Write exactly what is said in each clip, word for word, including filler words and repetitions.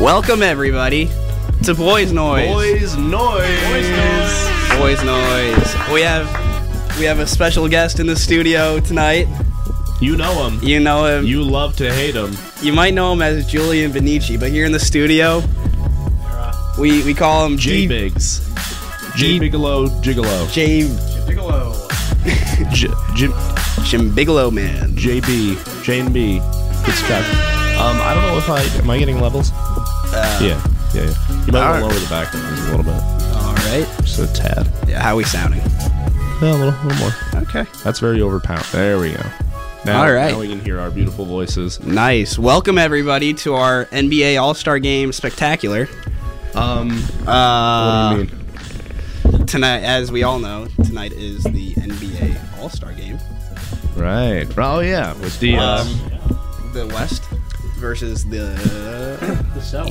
Welcome everybody to Boys Noise. Boys Noise. Boys Noise. Boys Noise. We have we have a special guest in the studio tonight. You know him. You know him. You love to hate him. You might know him as Julian Benici, but here in the studio, we we call him J G- Biggs. J Bigelow Gigolo. J Bigelow. J Jim Jim Bigelow man. J B Jane B. It's got. Um, I don't know if I am I getting levels. Uh, yeah, yeah, yeah. You might all want to right. lower the background a little bit, All right. just a tad. Yeah, how we sounding? Yeah, a little, a little more. Okay. That's very overpowered. There we go. Now, All right. Now we can hear our beautiful voices. Nice. Welcome everybody to our N B A All-Star Game Spectacular. Um, Uh, what do you mean? Tonight, as we all know, tonight is the N B A All-Star Game. Right. Oh yeah, with the um, Um, the West versus the The South.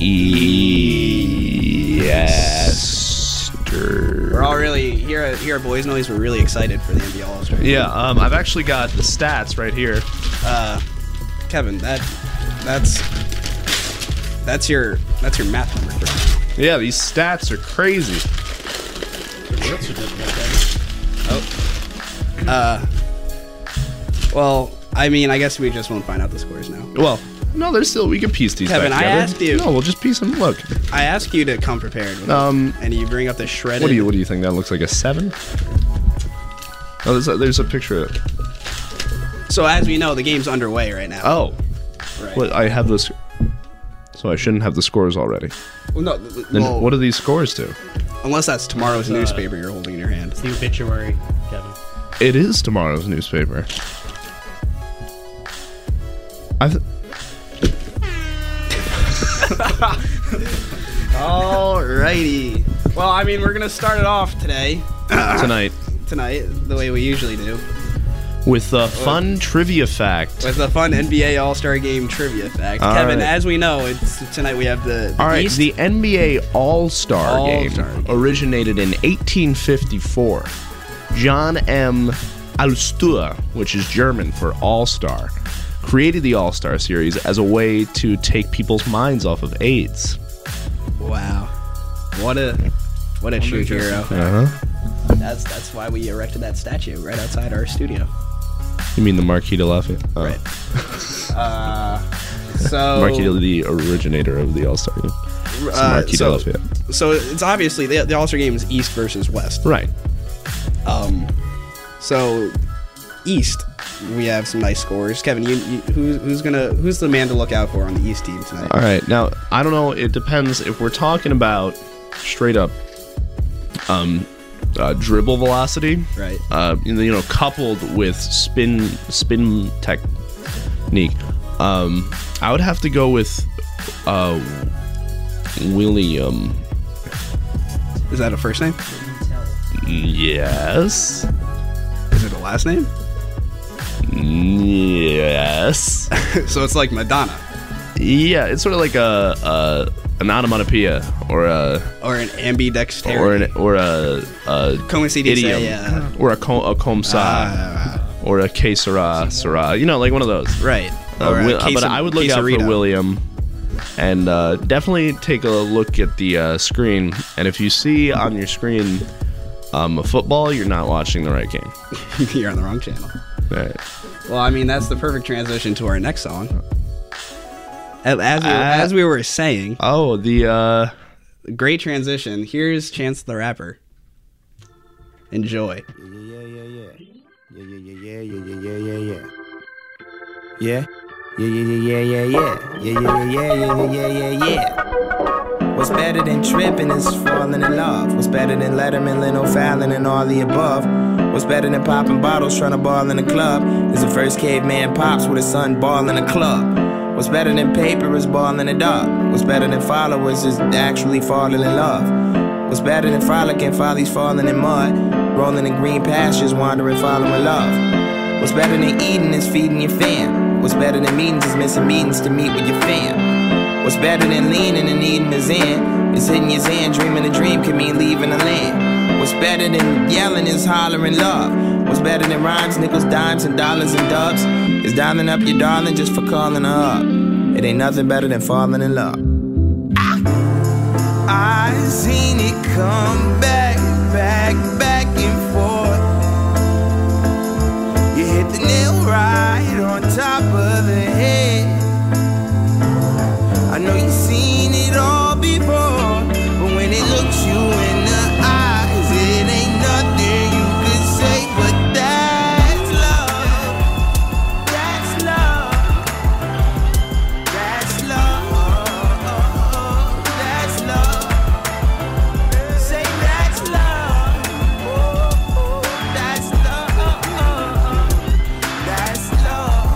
yes. We're all really here at here at Boys Noise. We're really excited for the N B A All-Star Game. Yeah. Um, I've actually got the stats right here. Uh, Kevin, that that's that's your that's your math number for Yeah, these stats are crazy. Oh. Uh. Well, I mean, I guess we just won't find out the scores now. Well, no, there's still we can piece these. Kevin, back I together. asked you- No, we'll just piece them. Look. I ask you to come prepared. With Um, it, and you bring up the shredded. What do you What do you think? That looks like a seven. Oh, there's a, there's a picture of it. So as we know, the game's underway right now. Oh, right. well, I have this. So I shouldn't have the scores already. Well, no, th- th- Then well, what are these scores to? unless that's tomorrow's Uh, newspaper you're holding in your hand. It's the obituary, Kevin. It is tomorrow's newspaper. I. Th- Alrighty. Well, I mean, we're gonna start it off today, tonight tonight, the way we usually do, with a fun trivia fact. with a fun N B A All-Star Game trivia fact. All Kevin, right. as we know, it's tonight we have the, the All right, East. the N B A All-Star game All-Star game. originated in eighteen fifty-four. John M. Alstua, which is German for All-Star, created the All-Star Series as a way to take people's minds off of AIDS. Wow, what a what a true hero. Uh-huh. That's that's why we erected that statue right outside our studio. You mean the Marquis de Lafayette? Oh. Right. Uh, so Marquis de the originator of the All-Star game. It's uh, Marquis de so, Lafayette. so it's obviously the, the All-Star Game is East versus West. Right. Um, so East, we have some nice scores. Kevin, you, you who's who's gonna who's the man to look out for on the East team tonight? All right. Now, I don't know. It depends if we're talking about straight up um, uh, dribble velocity. Right. Uh, you know, coupled with spin spin technique. Um, I would have to go with uh, William. Is that a first name? Yes. Is it a last name? Yes. So it's like Madonna Yeah, it's sort of like a, a an onomatopoeia or a or an ambidexterity or an or a, a Como se dice, idiom yeah. or a com, a com sa Ah, or a que sera sera. You know, like one of those. right. Uh, Or a Wi- but queso- I would look out quesarito. for William, and uh, definitely take a look at the uh, screen. And if you see on your screen um, a football, you're not watching the right game. You're on the wrong channel. All right. Well, I mean, that's the perfect transition to our next song. As, as, we, Uh, as we were saying, Oh, the uh, great transition. Here's Chance the Rapper. Enjoy. Yeah, yeah, yeah, yeah, yeah, yeah, yeah, yeah, yeah, yeah, yeah. Yeah, yeah, yeah, yeah, yeah, yeah, yeah, yeah, yeah, yeah, yeah, yeah, yeah, yeah. What's better than tripping is falling in love. What's better than Letterman, Leno, Fallon, and all the above? What's better than popping bottles, trying to ball in a club? Is the first caveman pops with his son ball in a club. What's better than paper is balling it up. What's better than followers is actually falling in love. What's better than frolicking, follies falling in mud, rolling in green pastures, wandering, following love. What's better than eating is feeding your fam. What's better than meetings is missing meetings to meet with your fam. What's better than leaning and eating the Zen is hitting your Zen, dreaming a dream could mean leaving a land. What's better than yelling is hollering love. What's better than rhymes, nickels, dimes, and dollars and dubs is dialing up your darling just for calling her up. It ain't nothing better than falling in love. Ah! eyes, seen it come back, back, back and forth. You hit the nail right on top of the head. I know you've seen it all before, but when it looks you in the eyes, it ain't nothing you could say, but that's love. That's love. That's love. That's love. Say that's love. Oh, that's love. That's love.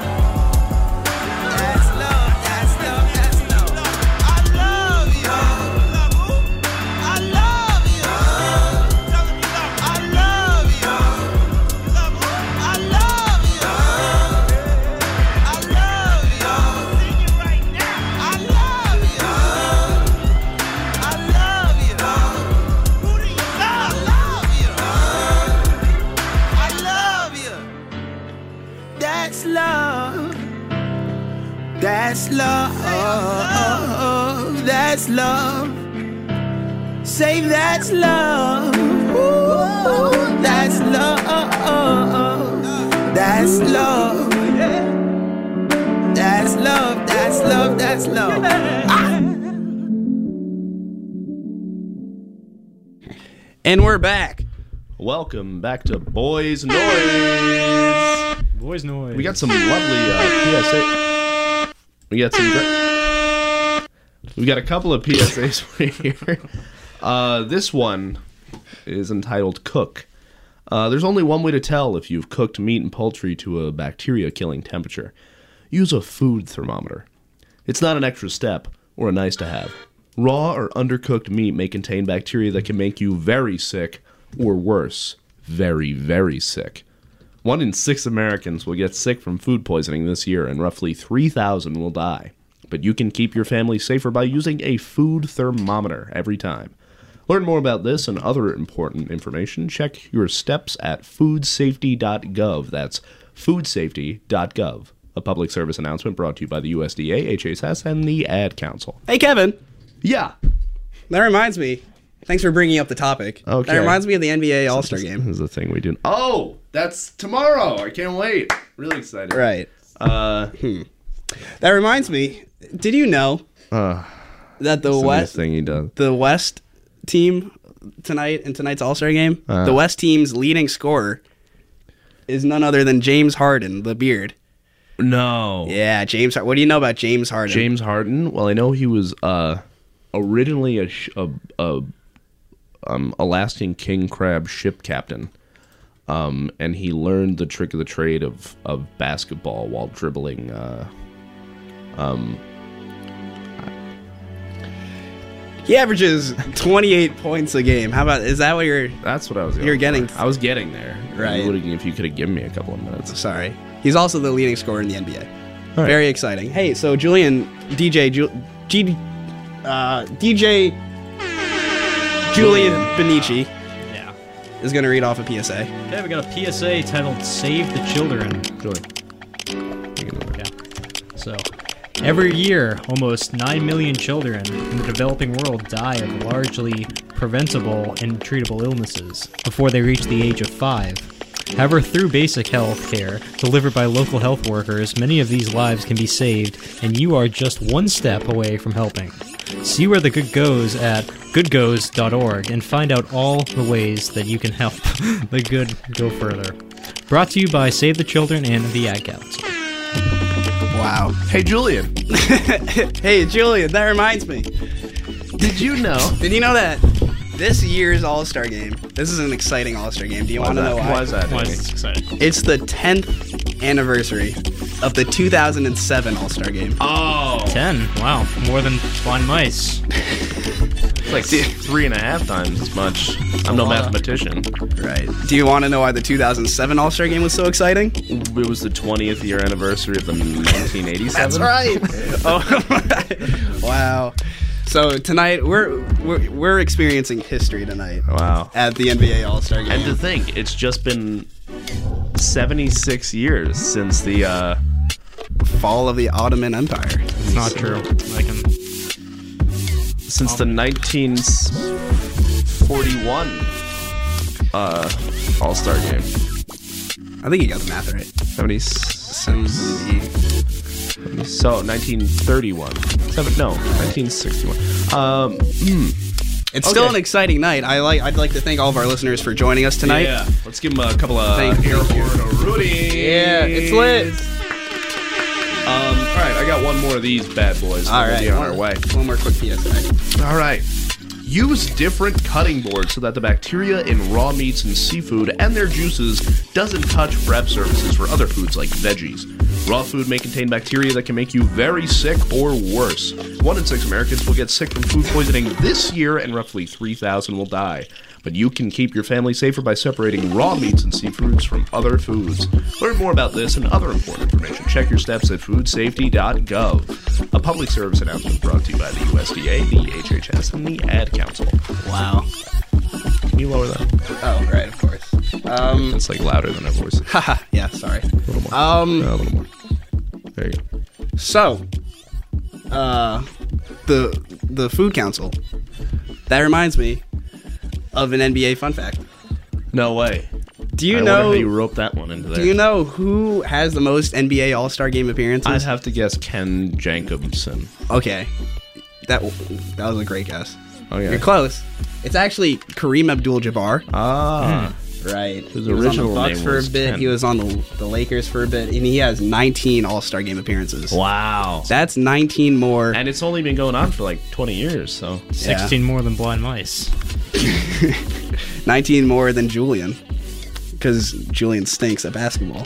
That's love. That's love. That's love. I love you. I love you. I love you. I love you. I love you. Sing it right now. I love you. I love you. Who do you love? I love you. I love you. That's love. That's love. That's love. Say that's love. Ooh, that's love. That's love. That's love. That's love. That's love. And we're back. Welcome back to Boys Noise. Boys noise. We got some lovely uh, P S A. We got some. Gra- we got a couple of P S As for you here. Uh, this one is entitled "Cook." Uh, there's only one way to tell if you've cooked meat and poultry to a bacteria-killing temperature. Use a food thermometer. It's not an extra step or a nice to have. Raw or undercooked meat may contain bacteria that can make you very sick, or worse, very, very sick. One in six Americans will get sick from food poisoning this year, and roughly three thousand will die. But you can keep your family safer by using a food thermometer every time. Learn more about this and other important information. Check your steps at food safety dot gov. That's food safety dot gov. A public service announcement brought to you by the U S D A, H S S, and the Ad Council. Hey, Kevin. Yeah. That reminds me. Thanks for bringing up the topic. Okay. That reminds me of the N B A All-Star Game. This is the thing we do. Oh, that's tomorrow. I can't wait. Really excited. Right. Uh, That reminds me. Did you know uh, that the the West thing he does. the West team tonight in tonight's All-Star Game, Uh. the West team's leading scorer is none other than James Harden, the Beard. No. Yeah, James. What do you know about James Harden? James Harden. Well, I know he was uh, originally a, sh- a, a um, Alaskan king crab ship captain, um, and he learned the trick of the trade of, of basketball while dribbling. Uh, um, He averages twenty-eight points a game. How about, is that what you're, that's what I was. You're going getting- for. I was getting there. Right. You would've- If you could have given me a couple of minutes. sorry. He's also the leading scorer in the N B A. right. Very exciting. Hey, so Julian, D J, Ju- G, uh, D J Julian Benici Yeah. is going to read off a P S A. Okay, we got a P S A titled "Save the Children." Really. Okay. So, every year, almost nine million children in the developing world die of largely preventable and treatable illnesses before they reach the age of five. However, through basic health care delivered by local health workers, many of these lives can be saved, and you are just one step away from helping. See where the good goes at good goes dot org and find out all the ways that you can help the good go further. Brought to you by Save the Children and the Ad Council. Wow. Hey, Julian. Hey, Julian, that reminds me. Did you know? Did you know that this year's All-Star Game, this is an exciting All-Star Game. Do you want to know why? Why is that? Why is this exciting? It's the tenth anniversary of the two thousand seven All-Star Game. Oh, Ten. Wow. More than Blind Mice. it's like three and a half times as much. I'm no lot. mathematician. Right. Do you want to know why the two thousand seven All-Star Game was so exciting? It was the twentieth year anniversary of the nineteen eighty-seven. That's right. Oh, wow. So tonight we're, we're we're experiencing history tonight Wow. at the N B A All-Star Game. And to think, it's just been seventy-six years since the. Uh, fall of the Ottoman Empire. It's not true. I can. since the nineteen forty-one uh, All-Star game. I think you got the math right. seventy, seventy. So nineteen thirty-one. Seven, no, nineteen sixty-one. Um, hmm. It's still Okay. an exciting night. I like. I'd like to thank all of our listeners for joining us tonight. Yeah, let's give him a couple of Thank you. air horn to Rudy. Yeah, it's lit. Um, all right, I got one more of these bad boys. All We'll right, be on one, our way. one more quick P S A. All right. Use different cutting boards so that the bacteria in raw meats and seafood and their juices doesn't touch prep surfaces for other foods like veggies. Raw food may contain bacteria that can make you very sick or worse. One in six Americans will get sick from food poisoning this year, and roughly three thousand will die. But you can keep your family safer by separating raw meats and seafoods from other foods. Learn more about this and other important information. Check your steps at food safety dot gov. A public service announcement brought to you by the U S D A, the H H S, and the Ad Council. Wow. Can you lower that? Oh, right, of course. Um, It's like louder than our voices. haha. Yeah, sorry. A little more. Um, Uh, a little more. There you go. So, uh, the the Food Council. That reminds me of an N B A fun fact. No way. Do you I know? wonder how you roped that one into there. Do you know who has the most N B A All-Star Game appearances? I'd have to guess Ken Jacobson. Okay, that that was a great guess. Okay. You're close. It's actually Kareem Abdul-Jabbar. Ah. Right. His he was on original the Bucks name for a was bit. Ken. He was on the, the Lakers for a bit, and he has nineteen All-Star Game appearances. Wow. That's nineteen more. And it's only been going on for like twenty years, so. sixteen more than blind mice. nineteen more than Julian, because Julian stinks at basketball.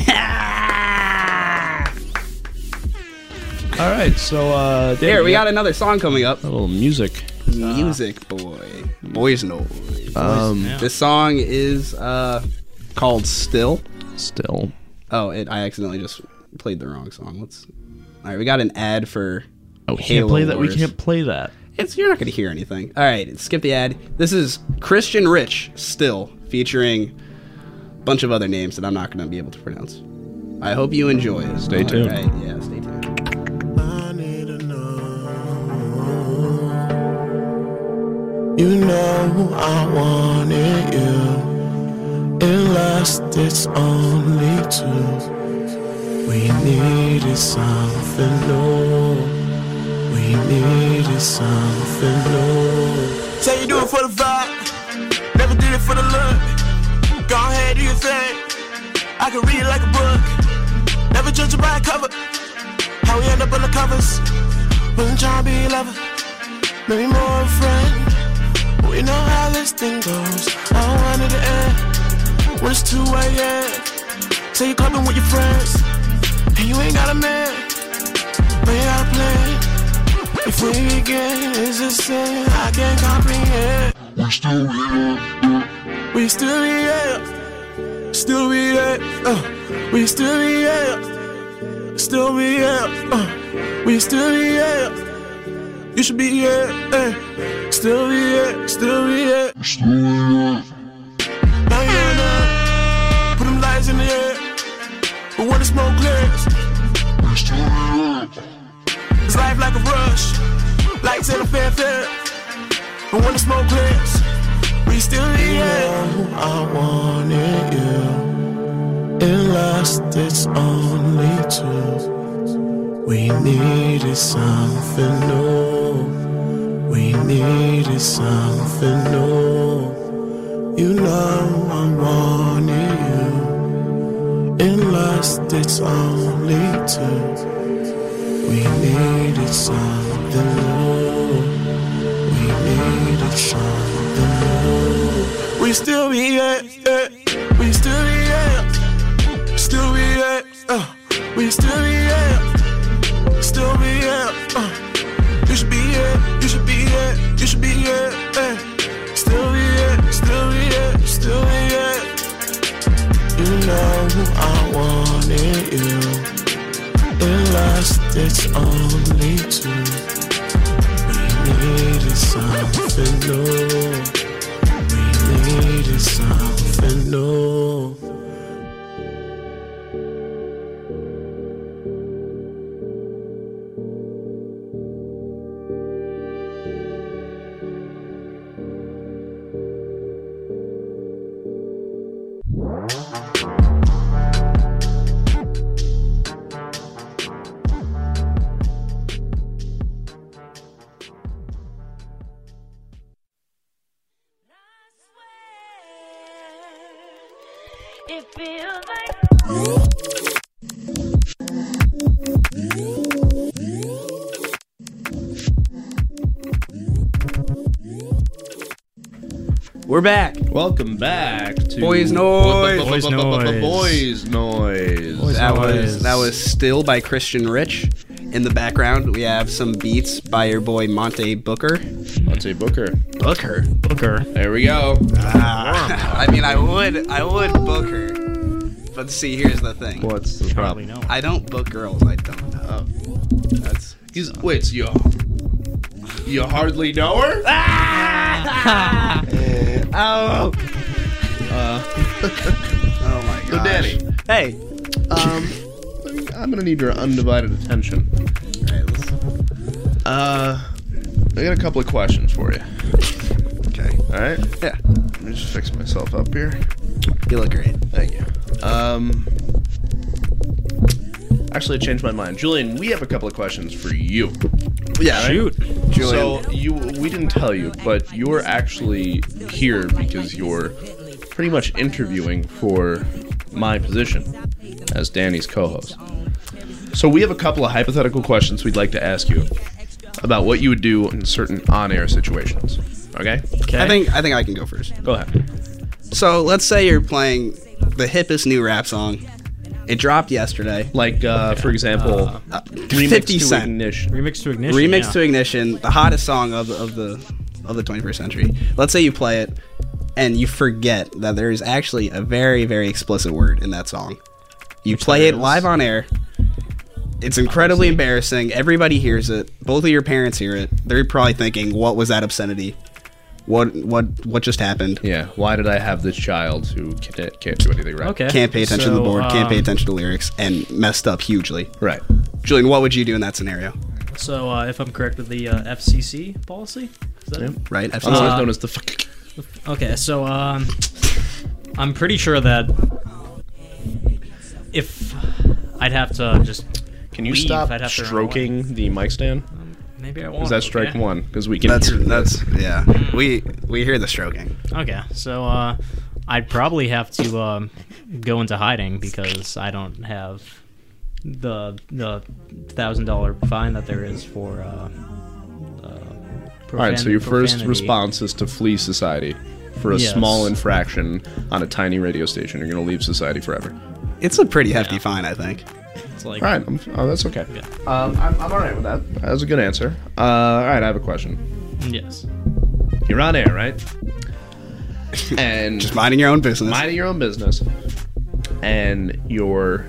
All right, so uh, Dave, Here, we you got another song coming up. a little music. Music boy, boys noise. Um, Yeah. This song is uh called "Still." Still. Oh, it, I accidentally just played the wrong song. Let's. All right, we got an ad for. Oh, we Halo can't play that. We Wars. can't play that. It's you're not gonna hear anything. All right, skip the ad. This is Christian Rich "Still" featuring a bunch of other names that I'm not gonna be able to pronounce. I hope you enjoy it. Stay tuned. All right, yeah, stay tuned. I need to know. You know I wanted you. It lasted only two. We needed something new. We needed something new. Say you do it for the vibe. Never did it for the look. Go ahead, do your thing. I can read it like a book. Never judge it by a cover. How we end up on the covers. Wasn't trying to be a lover. Maybe more of a friend. But we know how this thing goes. I don't want it to end. When it's two a.m. Say you're clubbing with your friends. And you ain't got a man. But you got a plan. If we begin, it's a sin I can't comprehend. We still here. We still here. Still be here. Uh, we still be here. Still be here. Uh, we still be here. You should be here. Uh, still be here. Still be here. Still be here. Now you're now. Put them lights in the air. But when the smoke clears, we still here. It's life like a rush. Lights in a fanfare. But when the smoke clears, we still here. You know I wanted you. It lasted only two. We needed something new. We needed something new. You know I wanted you. It lasted only two. We needed something new. We needed something new. We still be here. Yeah. We still be here. Still be here. Uh, we still be here. Still be here. Uh, you should be here. You should be here. You should be here. Uh, still be here. Still be here. Still be here. You know I wanted you. It lasted only two. We needed something new. We needed something new. We're back. Welcome back to Boys Noise. Boys Noise. Boys Noise. That was Noise. that was Still by Christian Rich. In the background, we have some beats by your boy Monte Booker. Monte Booker. Booker. Booker. There we go. Ah, I mean, I would, I would book her, but see, here's the thing. What's the Probably problem? no. I don't book girls I don't know. That's He's wait, so you you hardly know her? oh, Uh, oh my so god. Danny, Hey. um, I'm gonna need your undivided attention. All right, let's, Uh, I got a couple of questions for you. okay. All right. Yeah. Let me just fix myself up here. You look great. Thank you. Um, actually, I changed my mind. Julian, we have a couple of questions for you. Yeah. Shoot. Julian. So you, we didn't tell you, but you're actually here because you're pretty much interviewing for my position as Danny's co-host. So we have a couple of hypothetical questions we'd like to ask you about what you would do in certain on-air situations. Okay? Okay. I think I think I can go first. Go ahead. So let's say you're playing the hippest new rap song. It dropped yesterday. Like, uh, for example, Uh, Remix fifty to Cent. Ignition. Remix to Ignition. Remix yeah. to Ignition, the hottest song of the, of the of the twenty-first century. Let's say you play it and you forget that there is actually a very very explicit word in that song. You play it there is? live on air. It's incredibly embarrassing. Everybody hears it. Both of your parents hear it. They're probably thinking, "What was that obscenity? What what what just happened?" Yeah. Why did I have this child who can't, can't do anything right? Okay. Can't pay attention to the So, board. Can't pay um, attention to lyrics, and messed up hugely. Right. Julian, what would you do in that scenario? So, uh, if I'm correct with the uh, F C C policy, is that Yeah. Right? F C C? Otherwise Uh, known as the fuck. Okay, so um, I'm pretty sure that if I'd have to just Can you leave, stop I'd have to run stroking the mic stand? maybe I won't. Is that strike okay? one? Because we can that's hear that's this. yeah. We we hear the stroking. Okay, so uh, I'd probably have to um, go into hiding because I don't have the the thousand dollar fine that there is for. Uh, uh, All right, so profan- your first profanity. response is to flee society for a Yes. small infraction on a tiny radio station. You're going to leave society forever. It's a pretty hefty fine, I think. It's like, All right, I'm, oh, that's okay. Yeah. Um, I'm, I'm all right with that. That was a good answer. Uh, all right, I have a question. yes. You're on air, right? And Just minding your own business. minding your own business, and your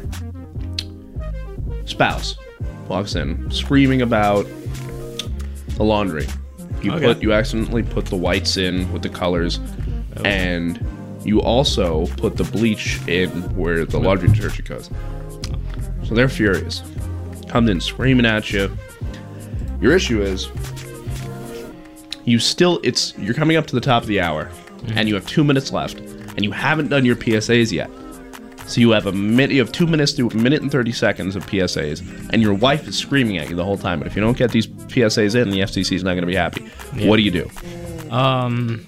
spouse walks in screaming about the laundry. You Okay. put you accidentally put the whites in with the colors, Oh. and you also put the bleach in where the laundry detergent goes. So they're furious, come in screaming at you. Your issue is you still it's you're coming up to the top of the hour, and you have two minutes left, and you haven't done your P S As yet. So you have a minute, you have two minutes to a minute and thirty seconds of P S As, and your wife is screaming at you the whole time. But if you don't get these P S As in, the F C C is not going to be happy. Yeah. What do you do? Um,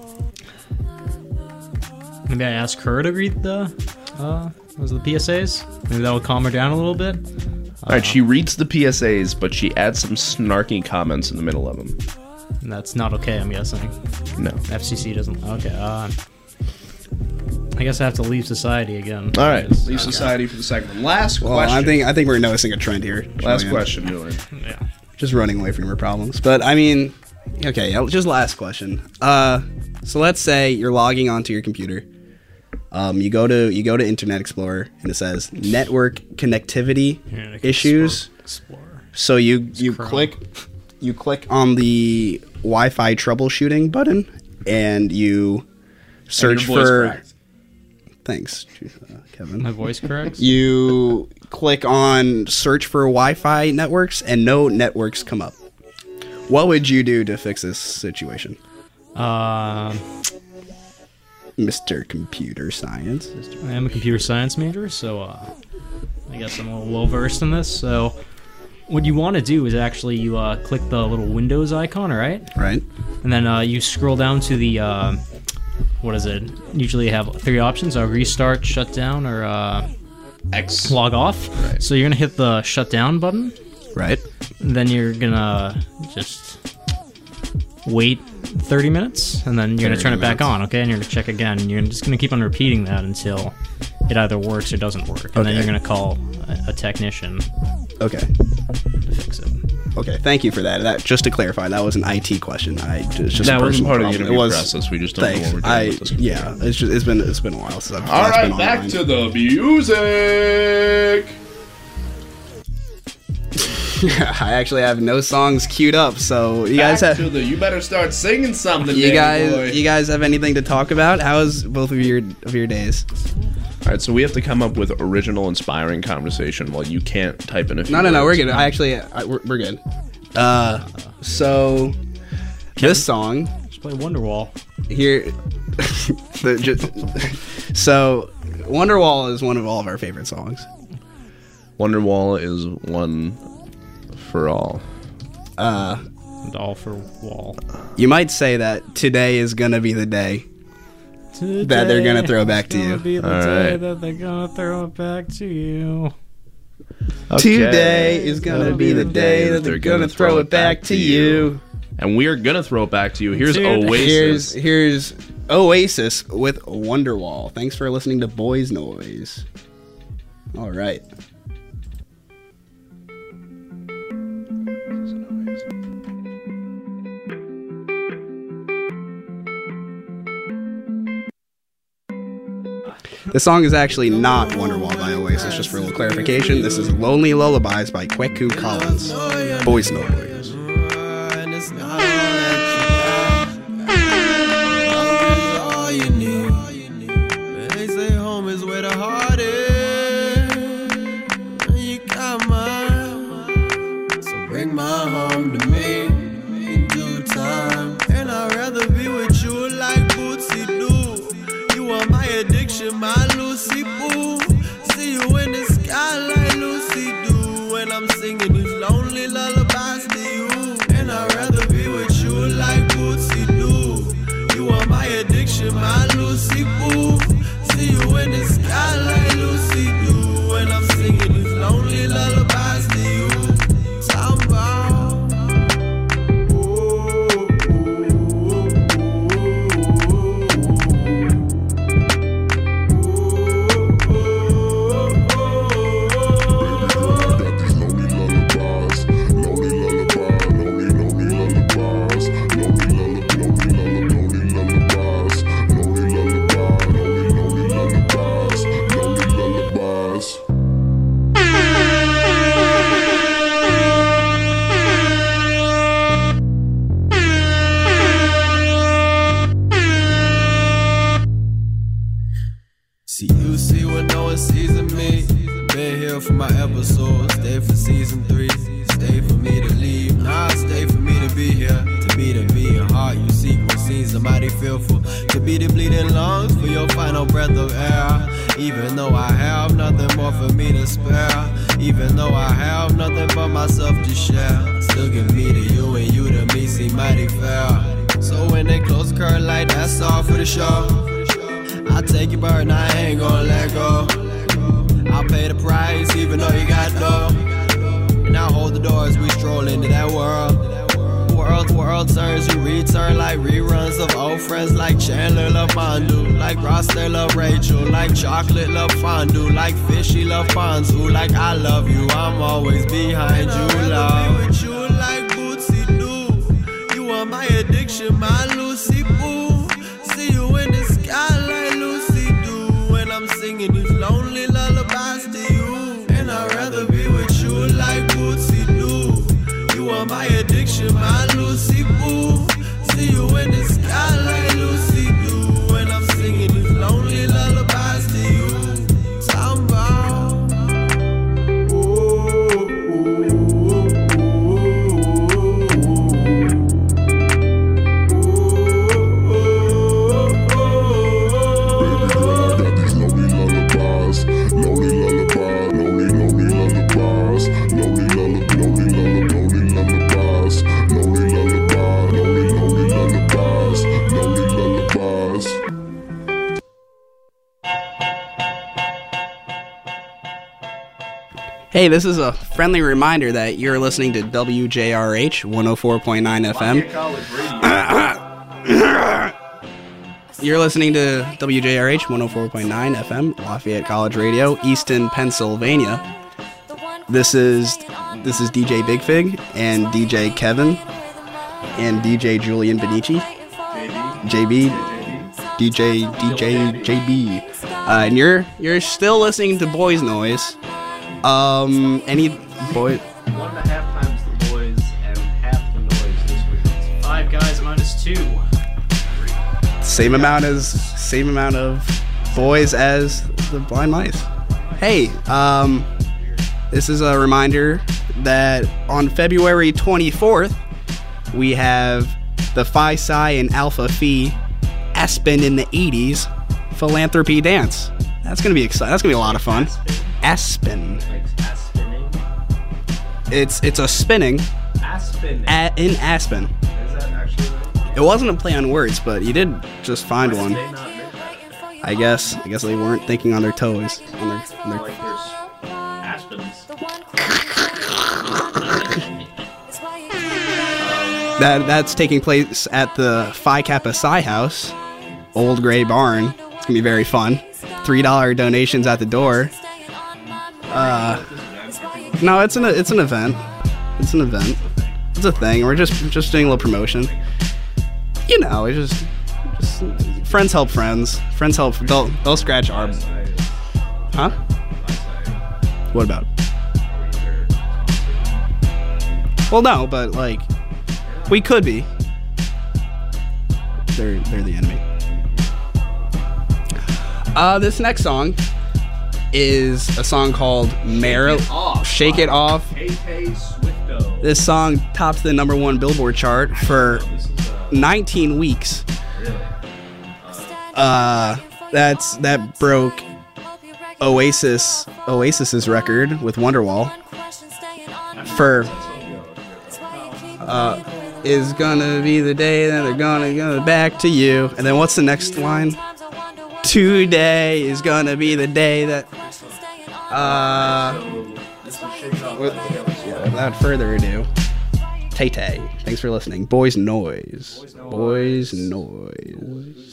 maybe I ask her to read the uh, was the P S As. Maybe that'll calm her down a little bit. All right, she reads the P S As, but she adds some snarky comments in the middle of them. And that's not okay. I'm guessing. No. F C C doesn't. Okay. Uh, I guess I have to leave society again. All right, Because- leave society for the second one. Last Well, question. I think I think we're noticing a trend here. Last Julian. question, Julian. Yeah. Just running away from your problems. But I mean, okay, yeah, just last question. Uh, so let's say you're logging onto your computer. Um, you go to you go to Internet Explorer and it says network connectivity Yeah, issues. Explorer. So you you Chrome. click you click on the Wi-Fi troubleshooting button and you search And your voice for. cracked. Thanks, uh, Kevin. My voice corrects. You click on search for Wi-Fi networks and no networks come up. What would you do to fix this situation, Uh, Mister Computer Science? I am a computer science major, so uh, I guess I'm a little well versed in this. So, what you want to do is actually you uh, click the little Windows icon, all right? Right? And then uh, you scroll down to the uh, what is it? Usually you have three options: a restart, shut down, or uh, X. log off. Right. So you're gonna hit the shut down button. Right. Then you're gonna just wait thirty minutes, and then you're gonna turn it back on. Okay, and you're gonna check again. And you're just gonna keep on repeating that until it either works or doesn't work, and Okay. then you're gonna call a, a technician Okay. to fix it. Okay. Thank you for that. That just to clarify, that was an I T question. I it's just That a wasn't personal part of the problem. interview It was, process. We just don't Thanks. know what we're doing I with this. yeah. It's just it's been it's been a while since I've All last right, been back online. to the music. I actually have no songs queued up, so you guys Back have to the. You better start singing something. you Danny guys boy. you guys have anything to talk about? How's both of your of your days? All right, so we have to come up with original, inspiring conversation. While you can't type in a few No, no, no. We're words. good. I actually I, we're, we're good. Uh, so this song Just play Wonderwall. here, the, just, so Wonderwall is one of all of our favorite songs. Wonderwall is one for all. Uh, And all for wall. you might say that today is gonna be the day that they're gonna throw back to you. Be the All day right. that they're gonna throw it back to you. Today is gonna be the day that they're gonna throw it back to you. And we are gonna throw it back to you. Here's Dude, Oasis. Here's here's Oasis with Wonderwall. Thanks for listening to Boys Noise. All right. The song is actually not Wonderwall by Oasis, just for a little clarification. This is Lonely Lullabies by Kweku Collins. Boys Noise. And it's not all that you got. All you need. They say home is where the heart is. And you got mine. So bring my home to me in due time. And I'd rather be with you like Bootsy do. You are my addiction, my Lucy Boo. See you in the sky like Lucy do. When I'm singing these lonely lullabies to you. And I'd rather be with you like Bootsy do. You are my addiction, my Lucy Boo. See you in the sky like Lucy do. When I'm singing these lonely lullabies to you. Talking about See you see what no one sees in me. Been here for my episode, stay for season three. Stay for me to leave, nah, stay for me to be here. To be the beating heart you seek when seen somebody fearful. To be the bleeding lungs for your final breath of air. Even though I have nothing more for me to spare. Even though I have nothing but myself to share. Still give me to you and you to me seem mighty fair. So when they close the curtain like that's all for the show. I'll take your bird and I ain't gonna let go. I'll pay the price even though you got dough. And I'll hold the door as we stroll into that world. World, world turns, you return like reruns of old friends. Like Chandler love fondue, like Ross they love Rachel. Like chocolate love fondue, like fishy love ponzu. Like I love you, I'm always behind you, love. With you like Bootsy do. You are my addiction, my Lucy Boo. See you in the sky like Lucy do. When I'm singing these lonely lullabies to you. And I'd rather be with you like Bootsy do. You are my addiction, my Lucy Boo. See you in the sky like Lucy do. When I'm singing these lonely lullabies to you. Talking about ooh, Baby girl, I got these lonely lullabies, Hey, this is a friendly reminder that you're listening to W J R H one oh four point nine F M. You're listening to W J R H one oh four point nine F M, Lafayette College Radio, Easton, Pennsylvania. This is this is D J Big Fig and D J Kevin and D J Julian Benici, J B, D J D J J B, uh, and you're you're still listening to Boys Noise. Um, any boy? One and a half times the boys and half the noise this week. Five guys minus two. Same amount as same amount of boys as the Blind Mice. Hey, um, this is a reminder that on February twenty-fourth we have the Phi Psi and Alpha Phi Aspen in the eighties philanthropy dance. That's gonna be exciting. That's gonna be a lot of fun. Aspen. Like Aspening? It's it's a spinning Aspen. a, in Aspen. Is that actually right? It wasn't a play on words, but you did just find one. They not make that. I guess I guess they weren't thinking on their toes. On their, on their, Like there's aspens. that that's taking place at the Phi Kappa Psi House, Old Gray Barn. It's gonna be very fun. Three dollar donations at the door. Uh, no, it's an it's an event. It's an event. It's a thing. We're just just doing a little promotion. You know, it's just just friends help friends. Friends help. They'll they'll scratch our. Huh? What about? Well, no, but like, we could be. They're they're the enemy. Uh, this next song is a song called Meryl. Shake It Off. K K Swifto. This song topped the number one Billboard chart for nineteen weeks. Uh, that's that broke Oasis Oasis's record with Wonderwall for uh is gonna be the day that they're gonna go back to you. And then what's the next line? Today is gonna be the day that uh with, yeah, without further ado, Tay Tay, thanks for listening. Boys Noise. Boys Noise.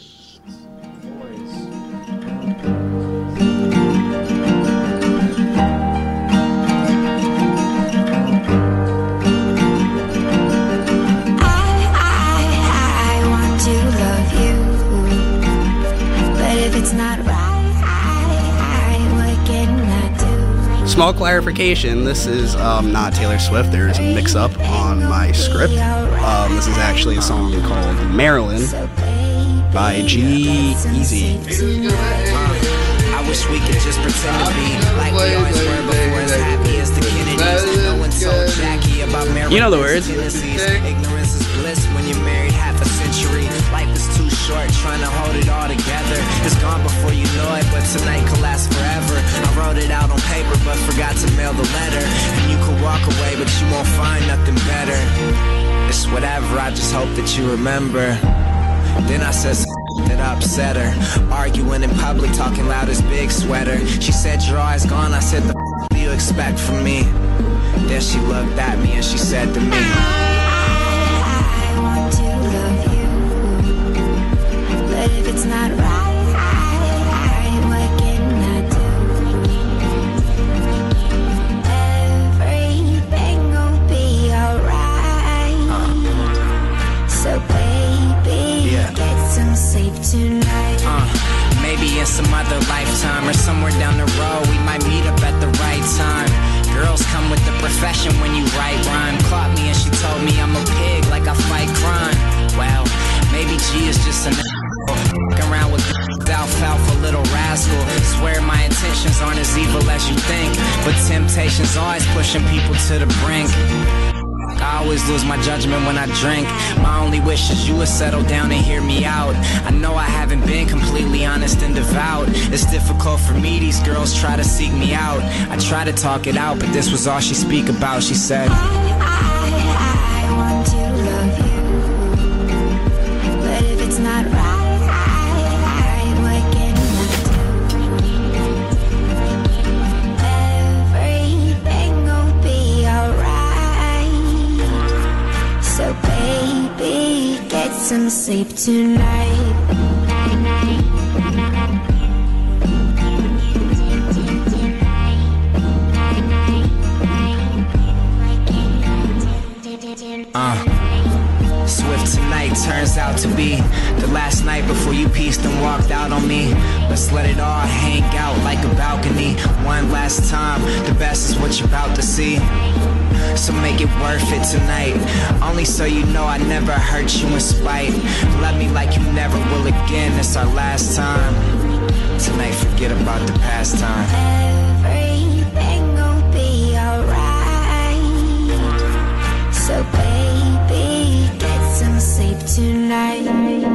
Small clarification, this is um, not Taylor Swift. There's a mix-up on my script. Um, this is actually a song called Marilyn by G-Eazy. I wish we could just pretend to be like we always were before, as happy as the Kennedys. No one told Jackie about Marilyn. You know the words. Ignorance is bliss when you're married half a century. Life is too short, trying to hold it all together. It's gone before you know it, but tonight could last forever. I wrote it out on paper, but forgot to mail the letter. And you could walk away, but you won't find nothing better. It's whatever, I just hope that you remember. Then I said something that upset her. Arguing in public, talking loud as Big Sweater. She said, your eyes gone. I said, the f*** do you expect from me? Then she looked at me and she said to me, I want to love you, but if it's not right, what can I do? Everything will be alright. uh. So baby, yeah. Get some sleep tonight. uh, Maybe in some other lifetime or somewhere down the road we might meet up at the right time. Girls come with the profession when you write rhyme. Caught me and she told me I'm a pig, like I fight crime. Well, maybe G is just an around with alfalfa little rascal. Swear my intentions aren't as evil as you think, but temptation's always pushing people to the brink. I always lose my judgment when I drink. My only wish is you would settle down and hear me out. I know I haven't been completely honest and devout. It's difficult for me, these girls try to seek me out. I try to talk it out, but this was all she speak about. She said, I, I, I want to love you, but if it's not right, what can I do? sleep tonight. Uh, Swift tonight turns out to be the last night before you pieced and walked out on me. Let's let it all hang out like a balcony. One last time, the best is what you're about to see. So make it worth it tonight. Only so you know I never hurt you in spite. Love me like you never will again. It's our last time. Tonight forget about the past time. Everything gon' be alright. So baby, get some sleep tonight.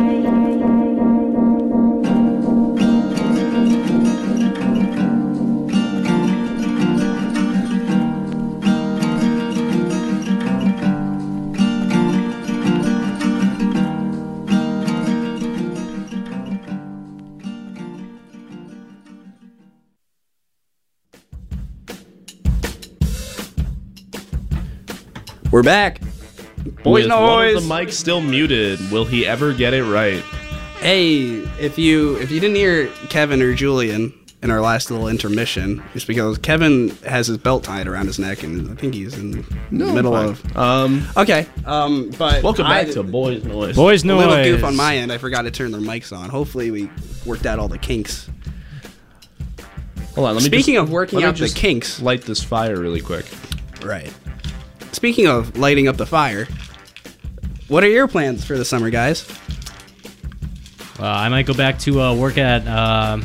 We're back. Boys With noise. one of the mics still muted. Will he ever get it right? Hey, if you if you didn't hear Kevin or Julian in our last little intermission, it's because Kevin has his belt tied around his neck, and I think he's in the middle fine. of. Um, Okay, um, but welcome I- back to Boys Noise. Boys a noise. little goof on my end. I forgot to turn their mics on. Hopefully, we worked out all the kinks. Hold on. Let me Speaking just, of working let me out the just kinks, light this fire really quick. right? Speaking of lighting up the fire, what are your plans for the summer, guys? Uh, I might go back to uh, work at uh,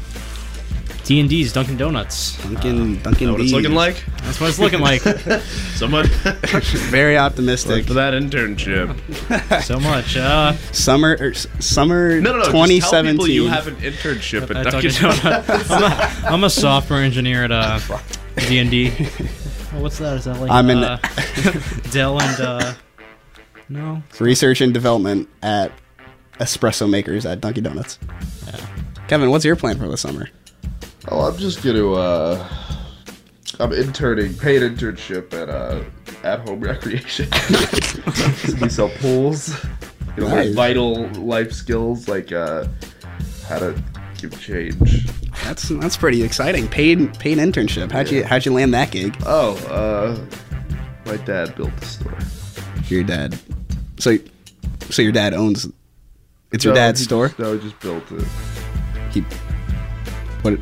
D and D's Dunkin' Donuts. Dunkin' Dunkin' Know what it's looking D's. like? That's what it's looking like. Someone Very optimistic. for that internship. So much. Uh, Summer, or, s- summer No, no, no. twenty Just tell people seventeen. you have an internship at, at Dunkin' Dunkin' Donuts. Donuts. I'm, a, I'm a software engineer at uh, D and D. Oh, what's that? Is that like I'm in- uh, Dell and uh, no? Research and development at espresso makers at Dunkin' Donuts. Kevin, what's your plan for the summer? Oh, I'm just gonna. Uh, I'm interning, paid internship at uh, at home recreation. We sell pools. You know, Nice. learn vital life skills like uh, how to give change. That's that's pretty exciting. Paid paid internship. How'd you how'd you land that gig? Oh, uh, my dad built the store. Your dad. So so your dad owns. It's your No, dad's he store. Just, no, he just built it. He. What?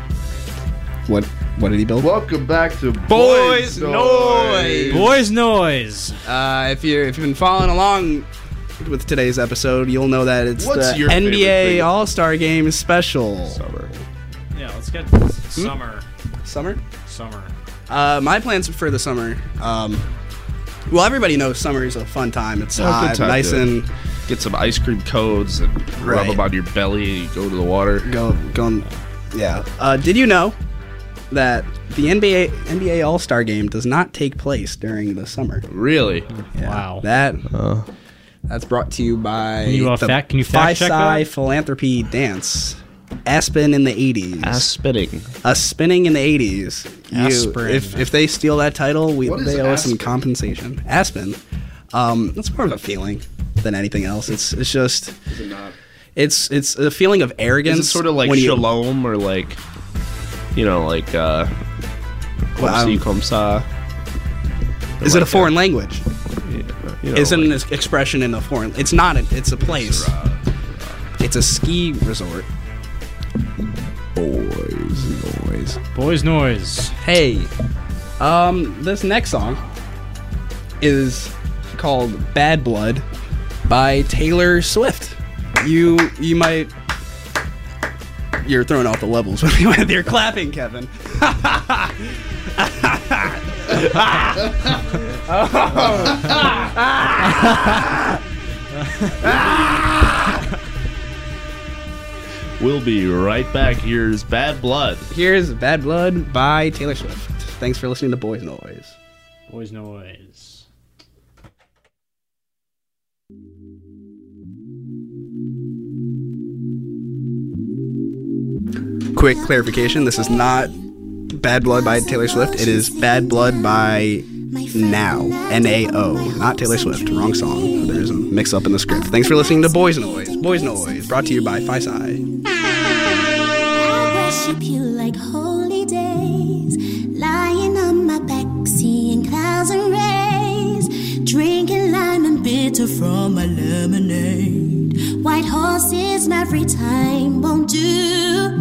What? What did he build? Welcome back to Boys Noise. Boys noise. Uh, if you're if you've been following along with today's episode, you'll know that it's What's the your N B favorite A thing? All Star Game special. Summer. Yeah, let's get Hmm? summer. Summer. Summer. Uh, my plans for the summer. Um, well, everybody knows summer is a fun time. It's Oh, good hot, time, nice yeah. and Get some ice cream cones and rub Right. them on your belly. You go to the water. go going. Yeah. Uh, did you know that the N B A N B A All Star Game does not take place during the summer? Really? Yeah. Wow. That Uh, that's brought to you by Can you, uh, the fact- can you fact check Phi-Psi that? Philanthropy Dance. Aspen in the eighties. ass spitting. A spinning in the eighties. You, Aspirin. if if they steal that title, we What is they owe us some Aspen? compensation. Aspen. Um, it's more of a feeling than anything else. It's it's just Is it not? it's it's a feeling of arrogance. Is it sort of like when you- shalom or like, you know, like, uh, Well, comme ci, um, comme ça? Is it a like foreign language? You know, Is it like- an ex- expression in a foreign? It's not. A, it's a place. It's a ski resort. Boys, noise. Boys noise. Hey, um, this next song is called "Bad Blood" by Taylor Swift. You you might you're throwing off the levels with with your clapping, Kevin. We'll be right back. Here's Bad Blood. Here's "Bad Blood" by Taylor Swift. Thanks for listening to Boys Noise. Boys noise. Quick clarification: this is not "Bad Blood" by Taylor Swift. It is "Bad Blood" by Now. N A O. Not Taylor Swift. Wrong song. There's a mix up in the script. Thanks for listening to Boys Noise. Boys Noise. Brought to you by FiSci. I worship you like holy days, lying on my back, seeing clouds and rays, drinking lime and bitter from my lemonade. White horses every time won't do.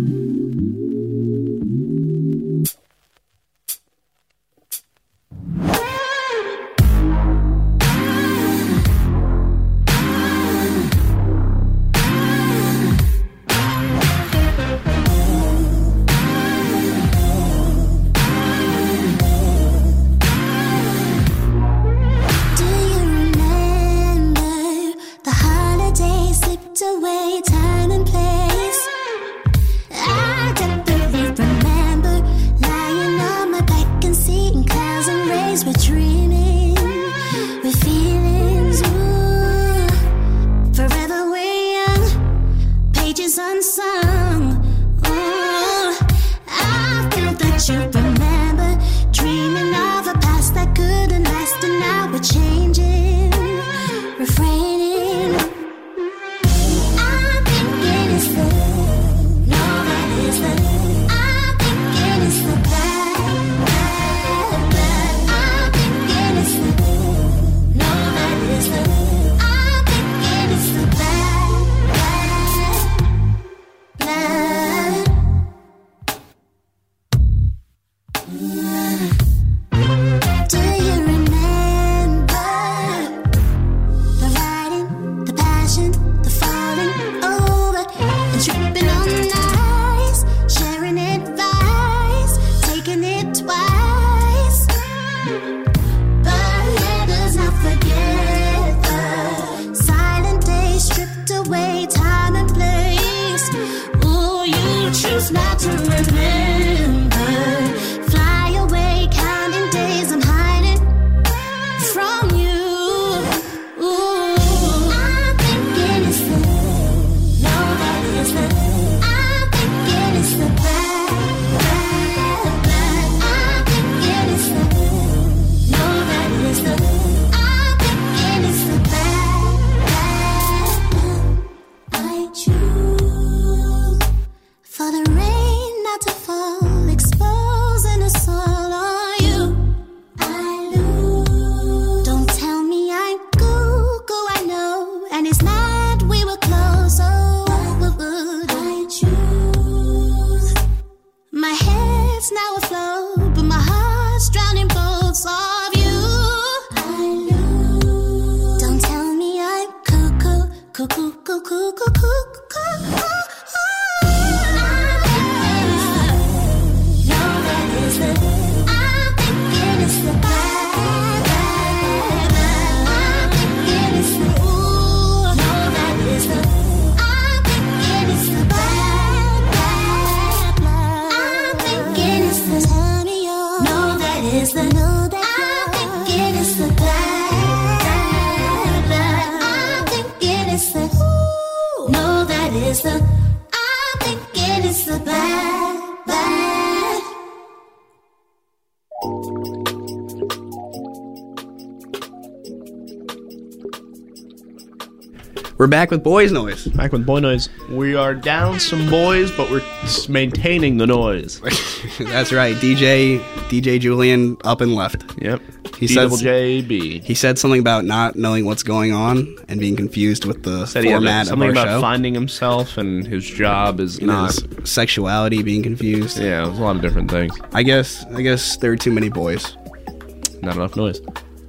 We're back with Boys Noise. Back with Boy Noise. We are down some boys, but we're maintaining the noise. That's right. D J D J Julian up and left. Yep. He D said J B. He said something about not knowing what's going on and being confused with the Said he had format of something our about show. finding himself and his job is And not. his sexuality being confused. Yeah, there's a lot of different things. I guess I guess there were too many boys. Not enough noise.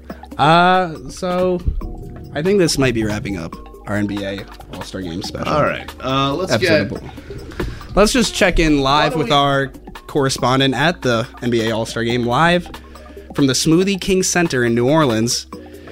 Uh so I think this might be wrapping up our N B A All-Star Game special. All right. Uh, let's Episode get. of- Let's just check in live don't with we- our correspondent at the N B A All-Star Game, live from the Smoothie King Center in New Orleans.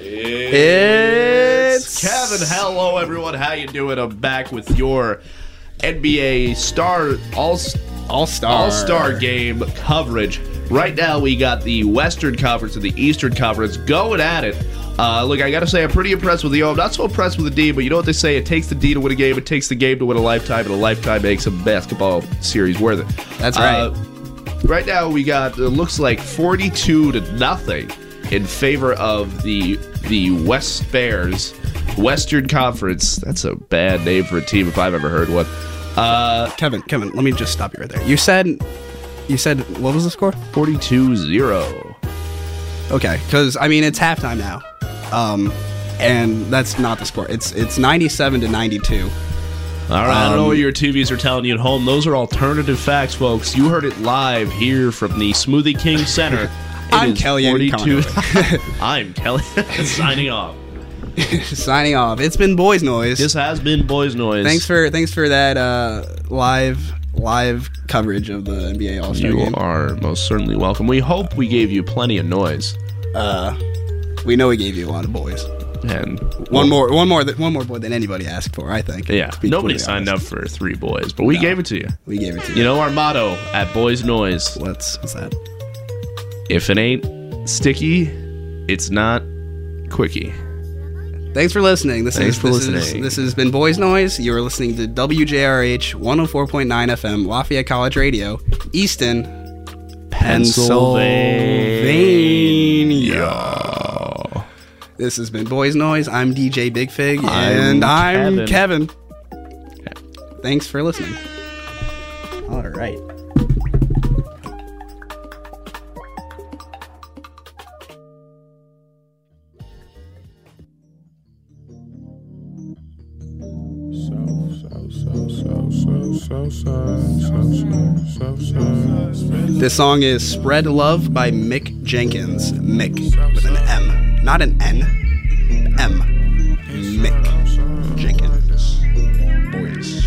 It's Kevin. Hello, everyone. How you doing? I'm back with your N B A Star All All-Star All-Star Game coverage. Right now, we got the Western Conference and the Eastern Conference going at it. Uh, look, I gotta say, I'm pretty impressed with the O. I'm not so impressed with the D, but you know what they say? It takes the D to win a game. It takes the game to win a lifetime, and a lifetime makes a basketball series worth it. That's right. Uh, right now we got, it looks like forty-two to nothing in favor of the the West Bears, Western Conference. That's a bad name for a team if I've ever heard one. Uh, Kevin, Kevin, let me just stop you right there. You said, you said, what was the score? forty-two zero. Okay, because I mean it's halftime now, um, and that's not the score. It's it's ninety-seven to ninety-two. All right, I don't know Um, what your T Vs are telling you at home. Those are alternative facts, folks. You heard it live here from the Smoothie King Center. It I'm is Kellyanne forty-two. I'm Kelly. Signing off. Signing off. It's been Boys Noise. This has been Boys Noise. Thanks for thanks for that uh, live live coverage of the N B A All-Star You game. are most certainly welcome. We hope we gave you plenty of noise. Uh, we know we gave you a lot of boys. And One more, one more, th- one more boy than anybody asked for. I think. Yeah, to be nobody completely signed honest. up for three boys, but we No. gave it to you. We gave it to you. You know our motto at Boys Noise: what's what's that? if it ain't sticky, it's not quickie. Thanks for listening. This Thanks is for this listening. Is, this has been Boys Noise. You are listening to W J R H one oh four point nine F M, Lafayette College Radio, Easton, Pennsylvania. This has been Boys Noise. I'm D J Big Fig, and I'm I'm Kevin. Thanks for listening. All right. This song is Spread Love by Mick Jenkins. Mick with an M. Not an N. M. Mick Jenkins. Boys.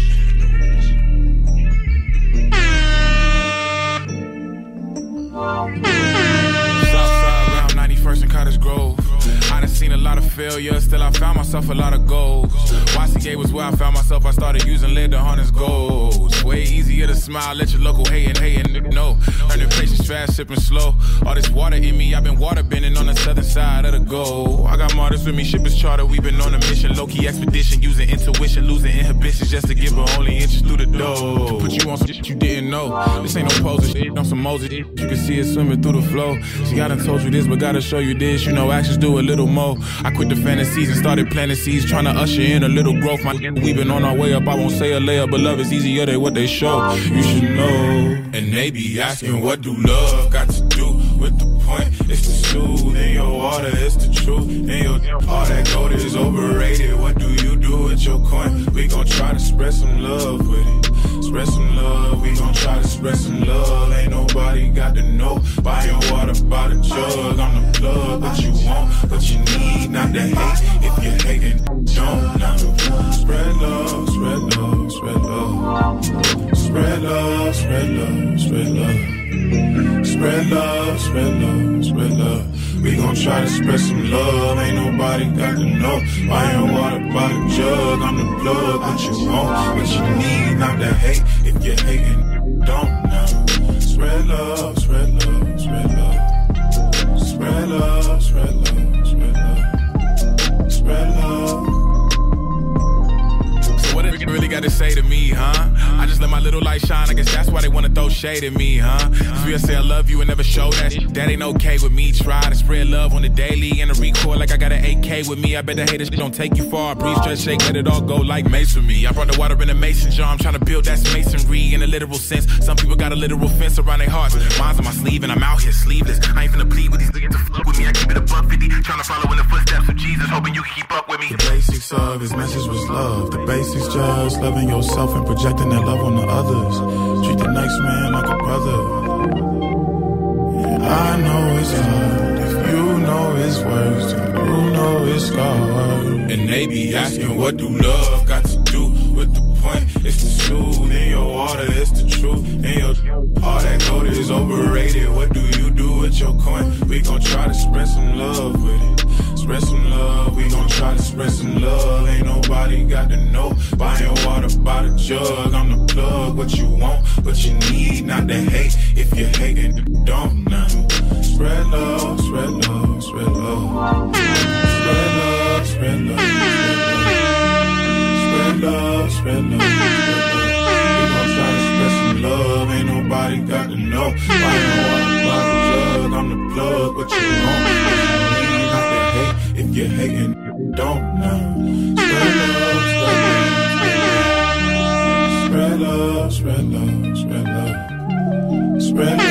Southside around ninety-first and Cottage Grove. I done seen a lot of failure, still I found myself a lot of goals. Y C K was where I found myself, I started using lead to harness goals. Way easier to smile, let your local hating, hating, know. Learning patience fast, sipping slow. All this water in me, I've been water bending on the southern side of the goal. I got martyrs with me, shippers charter, we been on a mission. Low-key expedition, using intuition, losing inhibitions just to give her only inches through the door. Put you on some shit you didn't know. This ain't no poser shit, on some Moses. You can see it swimming through the flow. See, I done told you this, but gotta show you this. You know, actions do a little more. I quit the fantasies and started planting seeds, trying to usher in a little growth. My we been on our way up, I won't say a layup, but love is easier than what they show. You should know. And they be asking, what do love got to do with the point? It's the soothe in your water, it's the truth. In your all that gold is overrated. What do you do with your coin? We gon' try to spread some love with it. Spread some love, we gon' try to spread some love. Ain't nobody got to know. Buy your water by the jug. I'm the plug, what you want, what you need, not the hate. If you're hating, don't now. Spread love, spread love, spread love. Spread love, spread love, spread love. Spread love, spread love, spread love. We gon' try to spread some love. Ain't nobody got to know. Buy your water by the jug. I'm the plug, what you want, what you need, not the hate. If you're hating, don't now. Spread love, spread love, spread love. Spread love, spread love, spread love. Spread love. So what it really got to say to me, huh? I just let my little light shine. I guess that's why they wanna throw shade at me, huh? Cause we'll say I love you and never show that. That ain't okay with me. Try to spread love on the daily and a record like I got an A K with me. I bet the haters don't take you far. Breeze, stretch, shake, let it all go like mace with me. I brought the water in a mason jar. I'm trying to build that masonry in a literal sense. Some people got a literal fence around their hearts. Mine's on my sleeve and I'm out here sleeveless. I ain't finna plead with these niggas to fuck with me. I keep it a buck fifty. Trying to follow in the footsteps of Jesus, hoping you can keep up with me. The basics of his message was love. The basics just loving yourself and projecting that love on the others. Treat the next man like a brother. And I know it's hard. If you know his words, then you know it's God. And they be asking, what do love got to do with the point? It's the soothe in your water, it's the truth. In your all that gold is overrated. What do you do with your coin? We gon' try to spread some love with it. Spread some love, we gon' try to spread some love. Ain't nobody got to know. Buying water by the jug. I'm the plug, what you want, what you need, not the hate. If you're hating, don't now. Spread love, spread love, spread love. Spread love, spread love, spread love. Spread love, spread love, spread love. We gon' try to spread some love. Ain't nobody got to know. Why you want my drug? I'm the plug. What you want? What you need? Not the hate. If you're hating, you don't know. Spread love, spread love, spread love, spread love, spread love.